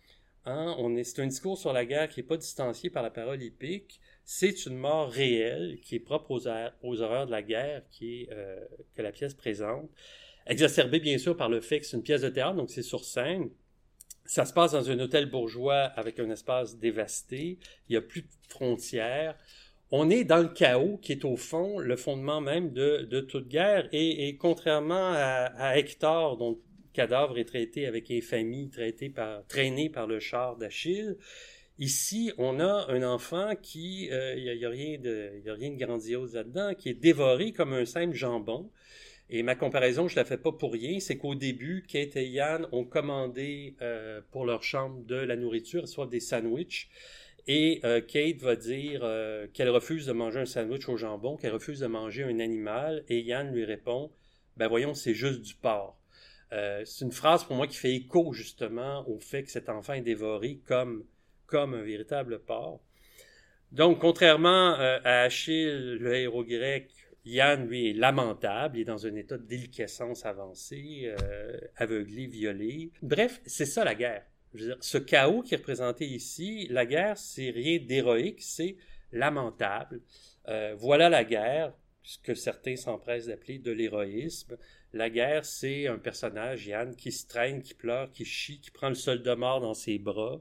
Hein? C'est un discours sur la guerre qui n'est pas distancié par la parole épique. C'est une mort réelle qui est propre aux horreurs de la guerre que la pièce présente. Exacerbée bien sûr par le fait que c'est une pièce de théâtre, donc c'est sur scène. Ça se passe dans un hôtel bourgeois avec un espace dévasté. Il n'y a plus de frontières. On est dans le chaos qui est au fond le fondement même de toute guerre. Et contrairement à Hector, dont le cadavre est traité avec infamie, traîné par le char d'Achille, ici, on a un enfant qui, il y a rien de grandiose là-dedans, qui est dévoré comme un simple jambon. Et ma comparaison, je la fais pas pour rien, c'est qu'au début, Kate et Yann ont commandé pour leur chambre de la nourriture, soit des sandwichs. Et Kate va dire qu'elle refuse de manger un sandwich au jambon, qu'elle refuse de manger un animal. Et Yann lui répond, ben voyons, c'est juste du porc. C'est une phrase pour moi qui fait écho justement au fait que cet enfant est dévoré comme un véritable porc. Donc, contrairement à Achille, le héros grec, Yann, lui, est lamentable. Il est dans un état de déliquescence avancée, aveuglé, violé. Bref, c'est ça la guerre. Je veux dire, ce chaos qui est représenté ici, la guerre, c'est rien d'héroïque, c'est lamentable. Voilà la guerre, ce que certains s'empressent d'appeler de l'héroïsme. La guerre, c'est un personnage, Yann, qui se traîne, qui pleure, qui chie, qui prend le soldat mort dans ses bras,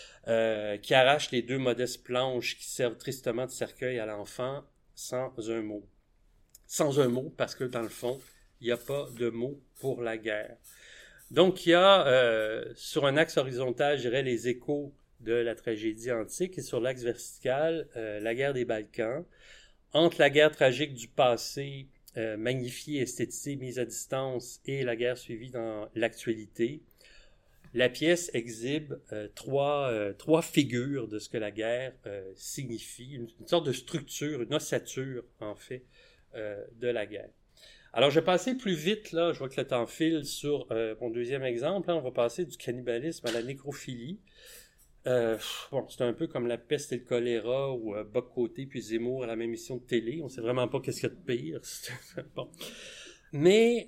qui arrache les 2 modestes planches qui servent tristement de cercueil à l'enfant sans un mot. Sans un mot, parce que dans le fond, il n'y a pas de mot pour la guerre. Donc, il y a sur un axe horizontal, je dirais, les échos de la tragédie antique, et sur l'axe vertical, la guerre des Balkans. Entre la guerre tragique du passé, magnifiée, esthétisée, mise à distance, et la guerre suivie dans l'actualité, la pièce exhibe trois figures de ce que la guerre signifie, une sorte de structure, une ossature, en fait, de la guerre. Alors, je vais passer plus vite, là, je vois que le temps file sur mon deuxième exemple. Là, on va passer du cannibalisme à la nécrophilie. Bon, c'est un peu comme la peste et le choléra ou Bock-Côté puis Zemmour à la même émission de télé. On sait vraiment pas qu'est-ce qu'il y a de pire. Bon. Mais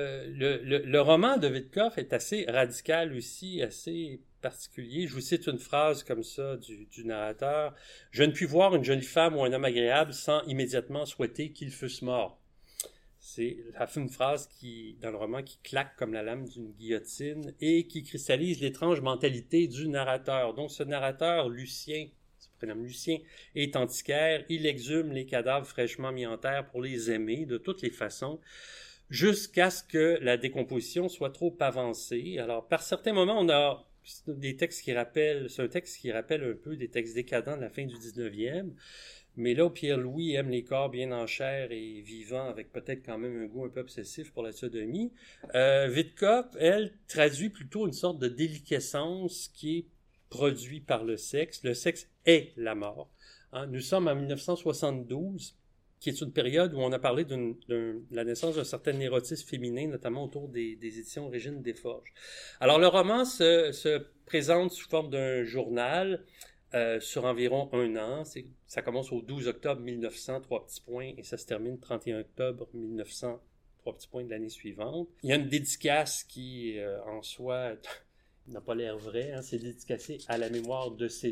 le roman de Wittkoff est assez radical aussi, assez particulier. Je vous cite une phrase comme ça du narrateur. « Je ne puis voir une jolie femme ou un homme agréable sans immédiatement souhaiter qu'ils fussent morts. » C'est une phrase dans le roman qui claque comme la lame d'une guillotine et qui cristallise l'étrange mentalité du narrateur. Donc ce narrateur, Lucien, se prénomme Lucien, est antiquaire. Il exhume les cadavres fraîchement mis en terre pour les aimer de toutes les façons, jusqu'à ce que la décomposition soit trop avancée. Alors, par certains moments, on a des textes c'est un texte qui rappelle un peu des textes décadents de la fin du 19e, mais là, Pierre-Louis aime les corps bien en chair et vivants, avec peut-être quand même un goût un peu obsessif pour la sodomie. Wittkoff, elle, traduit plutôt une sorte de déliquescence qui est produite par le sexe. Le sexe est la mort. Hein? Nous sommes en 1972, qui est une période où on a parlé de la naissance d'un certain érotisme féminin, notamment autour des éditions Régine Desforges. Alors, le roman se présente sous forme d'un journal sur environ 1 an. Ça commence au 12 octobre 1900, 3 petits points, et ça se termine 31 octobre 1900, 3 petits points de l'année suivante. Il y a une dédicace qui, en soi, n'a pas l'air vraie. Hein, c'est dédicacé à la mémoire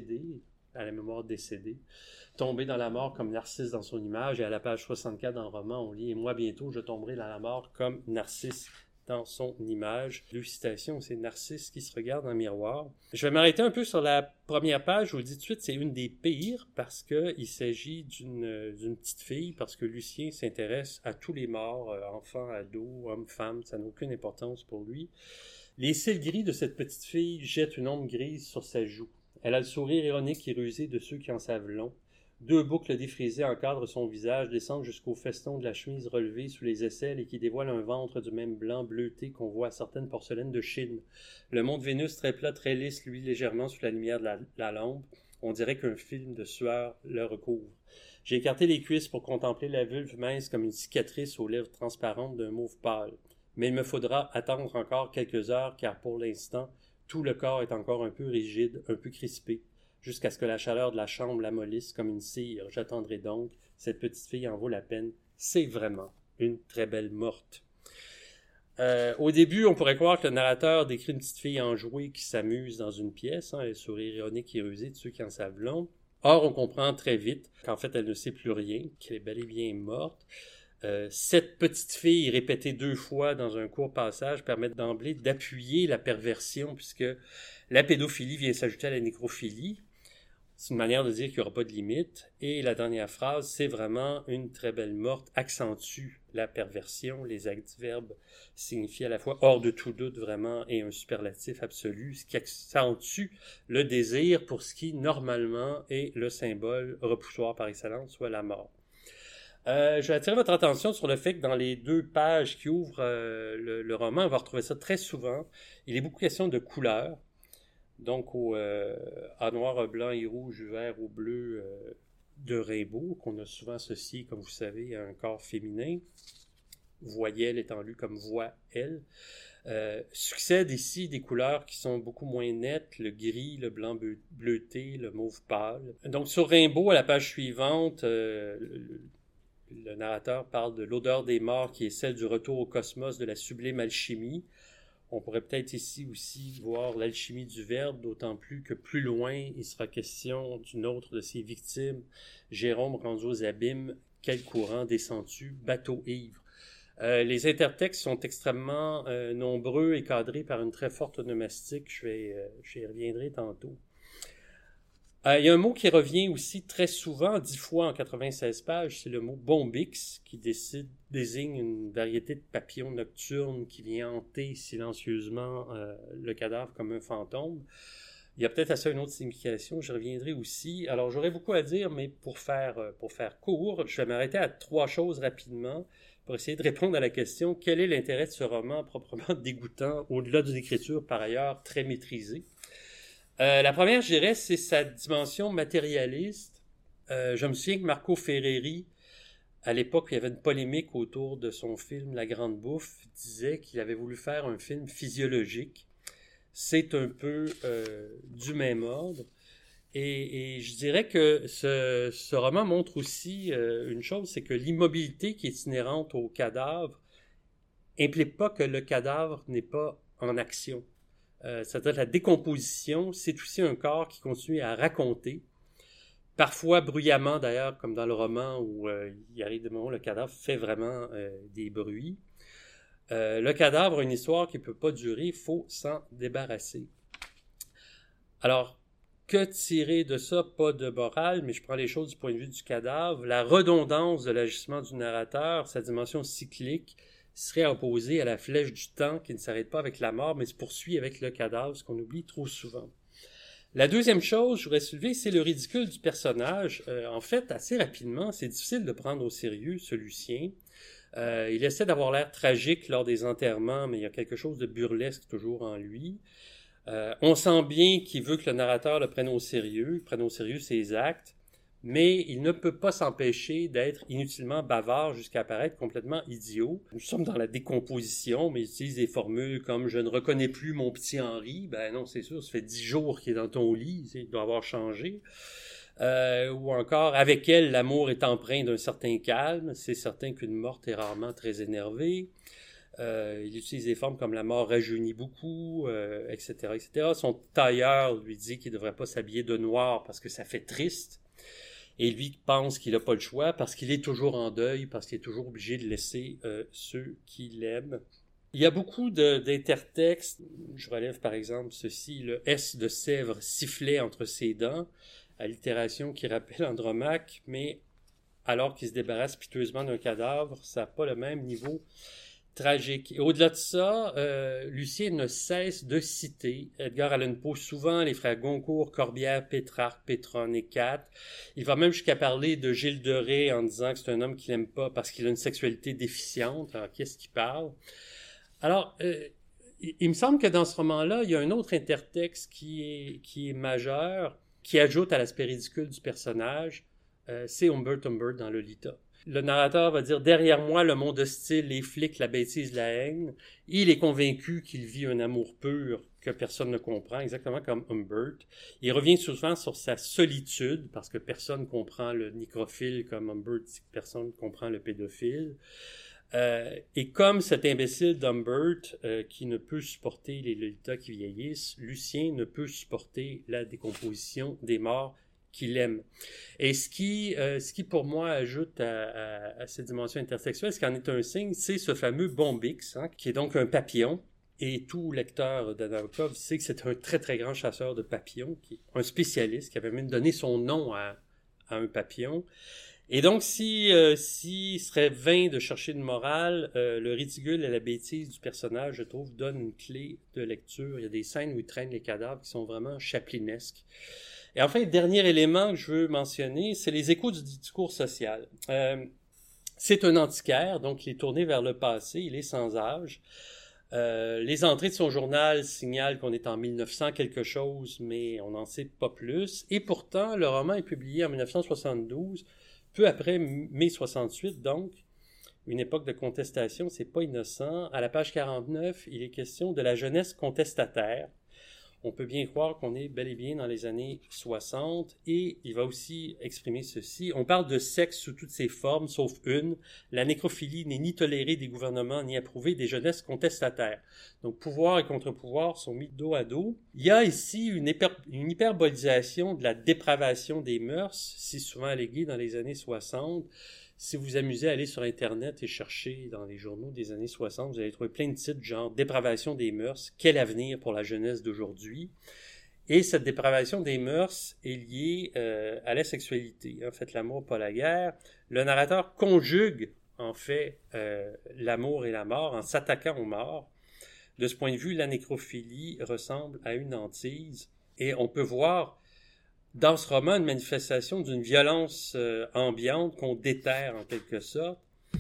décédée, tomber dans la mort comme Narcisse dans son image, et à la page 64 dans le roman, on lit « Et moi, bientôt, je tomberai dans la mort comme Narcisse dans son image ». 2 citations, c'est Narcisse qui se regarde dans le miroir. Je vais m'arrêter un peu sur la première page, je vous le dis tout de suite, c'est une des pires, parce qu'il s'agit d'une petite fille, parce que Lucien s'intéresse à tous les morts, enfants, ados, hommes, femmes, ça n'a aucune importance pour lui. Les cils gris de cette petite fille jettent une ombre grise sur sa joue. Elle a le sourire ironique et rusé de ceux qui en savent long. 2 boucles défrisées encadrent son visage, descendent jusqu'au feston de la chemise relevée sous les aisselles et qui dévoile un ventre du même blanc bleuté qu'on voit à certaines porcelaines de Chine. Le mont de Vénus très plat, très lisse, luit légèrement sous la lumière de la lampe. On dirait qu'un film de sueur le recouvre. J'ai écarté les cuisses pour contempler la vulve mince comme une cicatrice aux lèvres transparentes d'un mauve pâle. Mais il me faudra attendre encore quelques heures, car pour l'instant, tout le corps est encore un peu rigide, un peu crispé, jusqu'à ce que la chaleur de la chambre l'amollisse comme une cire. J'attendrai donc. Cette petite fille en vaut la peine. C'est vraiment une très belle morte. Au début, on pourrait croire que le narrateur décrit une petite fille enjouée qui s'amuse dans une pièce, le sourire ironique et rusé de ceux qui en savent long. Or, on comprend très vite qu'en fait, elle ne sait plus rien, qu'elle est bel et bien morte. Cette petite fille répétée 2 fois dans un court passage permet d'emblée d'appuyer la perversion, puisque la pédophilie vient s'ajouter à la nécrophilie. C'est une manière de dire qu'il n'y aura pas de limite. Et la dernière phrase, c'est vraiment une très belle morte, accentue la perversion. Les adverbes signifient à la fois hors de tout doute vraiment et un superlatif absolu, ce qui accentue le désir pour ce qui normalement est le symbole repoussoir par excellence, soit la mort. Je vais attirer votre attention sur le fait que dans les 2 pages qui ouvrent le roman, on va retrouver ça très souvent. Il est beaucoup question de couleurs. Donc, à noir, blanc et rouge, vert ou bleu de Rimbaud, qu'on a souvent associé, comme vous savez, à un corps féminin. Voyelle étant lu comme voix-elle. Succèdent ici des couleurs qui sont beaucoup moins nettes, le gris, le blanc bleuté, le mauve pâle. Donc, sur Rimbaud, à la page suivante, le narrateur parle de l'odeur des morts qui est celle du retour au cosmos de la sublime alchimie. On pourrait peut-être ici aussi voir l'alchimie du verbe, d'autant plus que plus loin, il sera question d'une autre de ses victimes, Jérôme rendu aux abîmes, quel courant descends-tu, bateau ivre. Les intertextes sont extrêmement nombreux et cadrés par une très forte onomastique, j'y reviendrai tantôt. Il y a un mot qui revient aussi très souvent, 10 fois en 96 pages, c'est le mot bombix, qui désigne une variété de papillons nocturnes qui vient hanter silencieusement le cadavre comme un fantôme. Il y a peut-être à ça une autre signification, je reviendrai aussi. Alors j'aurais beaucoup à dire, mais pour faire court, je vais m'arrêter à 3 choses rapidement pour essayer de répondre à la question, quel est l'intérêt de ce roman proprement dégoûtant, au-delà d'une écriture par ailleurs très maîtrisée. La première, je dirais, c'est sa dimension matérialiste. Je me souviens que Marco Ferreri, à l'époque où il y avait une polémique autour de son film La Grande Bouffe, disait qu'il avait voulu faire un film physiologique. C'est un peu du même ordre. Et je dirais que ce roman montre aussi une chose, c'est que l'immobilité qui est inhérente au cadavre implique pas que le cadavre n'est pas en action. C'est-à-dire la décomposition, c'est aussi un corps qui continue à raconter, parfois bruyamment d'ailleurs, comme dans le roman où il arrive des moments où le cadavre fait vraiment des bruits. Le cadavre a une histoire qui ne peut pas durer, il faut s'en débarrasser. Alors, que tirer de ça? Pas de morale, mais je prends les choses du point de vue du cadavre. La redondance de l'agissement du narrateur, sa dimension cyclique, serait opposé à la flèche du temps qui ne s'arrête pas avec la mort, mais se poursuit avec le cadavre, ce qu'on oublie trop souvent. La deuxième chose, je voudrais soulever, c'est le ridicule du personnage. En fait, assez rapidement, c'est difficile de prendre au sérieux ce Lucien. Il essaie d'avoir l'air tragique lors des enterrements, mais il y a quelque chose de burlesque toujours en lui. On sent bien qu'il veut que le narrateur le prenne au sérieux ses actes, mais il ne peut pas s'empêcher d'être inutilement bavard jusqu'à paraître complètement idiot. Nous sommes dans la décomposition, mais il utilise des formules comme « je ne reconnais plus mon petit Henri ». Ben non, c'est sûr, ça fait 10 jours qu'il est dans ton lit, il doit avoir changé. Ou encore « avec elle, l'amour est empreint d'un certain calme, c'est certain qu'une morte est rarement très énervée ». Il utilise des formes comme la mort rajeunit beaucoup, etc., etc. Son tailleur lui dit qu'il ne devrait pas s'habiller de noir parce que ça fait triste. Et lui pense qu'il n'a pas le choix parce qu'il est toujours en deuil, parce qu'il est toujours obligé de laisser ceux qui l'aiment. Il y a beaucoup d'intertextes. Je relève par exemple ceci, le S de Sèvres sifflait entre ses dents, allitération qui rappelle Andromaque, mais alors qu'il se débarrasse piteusement d'un cadavre, ça n'a pas le même niveau tragique. Et au-delà de ça, Lucien ne cesse de citer Edgar Allan Poe, souvent les frères Goncourt, Corbière, Pétrarque, Pétronne et Cat. Il va même jusqu'à parler de Gilles de Rais en disant que c'est un homme qu'il n'aime pas parce qu'il a une sexualité déficiente. Alors, qu'est-ce qu'il parle? Alors, il me semble que dans ce roman-là, il y a un autre intertexte qui est majeur, qui ajoute à l'aspect ridicule du personnage, c'est Humbert Humbert dans Lolita. Le narrateur va dire « Derrière moi, le monde hostile, les flics, la bêtise, la haine. » Il est convaincu qu'il vit un amour pur que personne ne comprend, exactement comme Humbert. Il revient souvent sur sa solitude, parce que personne ne comprend le nécrophile comme Humbert, personne ne comprend le pédophile. Et comme cet imbécile d'Humbert qui ne peut supporter les Lolitas qui vieillissent, Lucien ne peut supporter la décomposition des morts qu'il aime. Et ce qui pour moi ajoute à cette dimension intersexuelle, ce qui en est un signe, c'est ce fameux Bombix, qui est donc un papillon. Et tout lecteur de Nabokov sait que c'est un très très grand chasseur de papillons, qui est un spécialiste, qui avait même donné son nom à un papillon. Et donc, si serait vain de chercher une morale, le ridicule et la bêtise du personnage, je trouve, donnent une clé de lecture. Il y a des scènes où il traîne les cadavres qui sont vraiment chaplinesques. Et enfin, le dernier élément que je veux mentionner, c'est les échos du discours social. C'est un antiquaire, donc il est tourné vers le passé, il est sans âge. Les entrées de son journal signalent qu'on est en 1900 quelque chose, mais on n'en sait pas plus. Et pourtant, le roman est publié en 1972, peu après mai 68, donc, une époque de contestation, c'est pas innocent. À la page 49, il est question de la jeunesse contestataire. On peut bien croire qu'on est bel et bien dans les années 60, et il va aussi exprimer ceci. On parle de sexe sous toutes ses formes, sauf une. La nécrophilie n'est ni tolérée des gouvernements, ni approuvée des jeunesses contestataires. Donc, pouvoir et contre-pouvoir sont mis dos à dos. Il y a ici une hyperbolisation de la dépravation des mœurs, si souvent alléguée dans les années 60. Si vous vous amusez à aller sur Internet et chercher dans les journaux des années 60, vous allez trouver plein de titres genre « Dépravation des mœurs, quel avenir pour la jeunesse d'aujourd'hui ?» Et cette dépravation des mœurs est liée à la sexualité. En fait, l'amour, pas la guerre. Le narrateur conjugue, en fait, l'amour et la mort en s'attaquant aux morts. De ce point de vue, la nécrophilie ressemble à une hantise. Et on peut voir dans ce roman une manifestation d'une violence ambiante qu'on déterre en quelque sorte.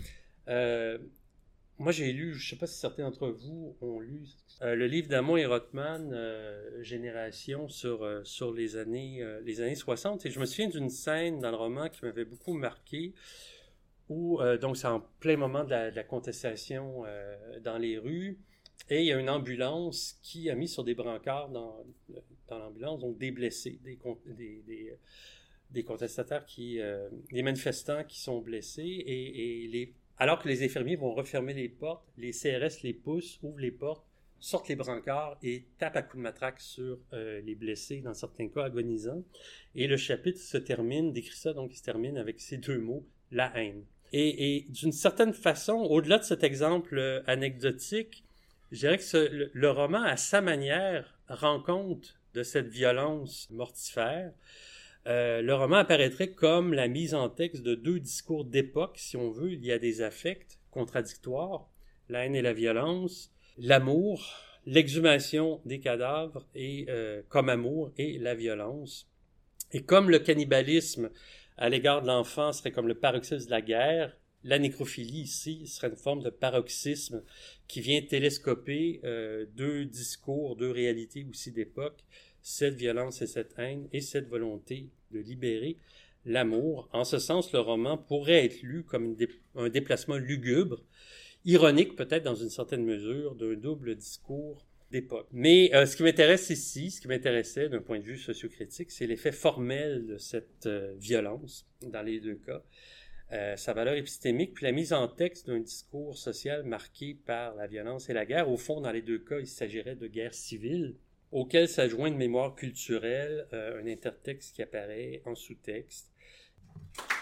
Moi, j'ai lu, je ne sais pas si certains d'entre vous ont lu le livre d'Amon et Rothman, Génération, sur les années 60. Et je me souviens d'une scène dans le roman qui m'avait beaucoup marqué, où donc c'est en plein moment de la contestation dans les rues, et il y a une ambulance qui a mis sur des brancards dans l'ambulance, donc des blessés, des contestataires, des manifestants qui sont blessés, alors que les infirmiers vont refermer les portes, les CRS les poussent, ouvrent les portes, sortent les brancards et tapent à coups de matraque sur les blessés, dans certains cas agonisants. Et le chapitre décrit ça, donc il se termine avec ces deux mots, la haine. Et d'une certaine façon, au-delà de cet exemple anecdotique, je dirais que le roman, à sa manière, rend compte de cette violence mortifère. Le roman apparaîtrait comme la mise en texte de deux discours d'époque, si on veut. Il y a des affects contradictoires, la haine et la violence, l'amour, l'exhumation des cadavres, et comme amour, et la violence. Et comme le cannibalisme à l'égard de l'enfant serait comme le paroxysme de la guerre, la nécrophilie ici serait une forme de paroxysme qui vient télescoper deux discours, deux réalités aussi d'époque, cette violence et cette haine, et cette volonté de libérer l'amour. En ce sens, le roman pourrait être lu comme un déplacement lugubre, ironique peut-être dans une certaine mesure, d'un double discours d'époque. Mais ce qui m'intéresse ici, ce qui m'intéressait d'un point de vue sociocritique, c'est l'effet formel de cette violence dans les deux cas. Sa valeur épistémique, puis la mise en texte d'un discours social marqué par la violence et la guerre. Au fond, dans les deux cas, il s'agirait de guerre civile, auquel s'adjoint une mémoire culturelle, un intertexte qui apparaît en sous-texte.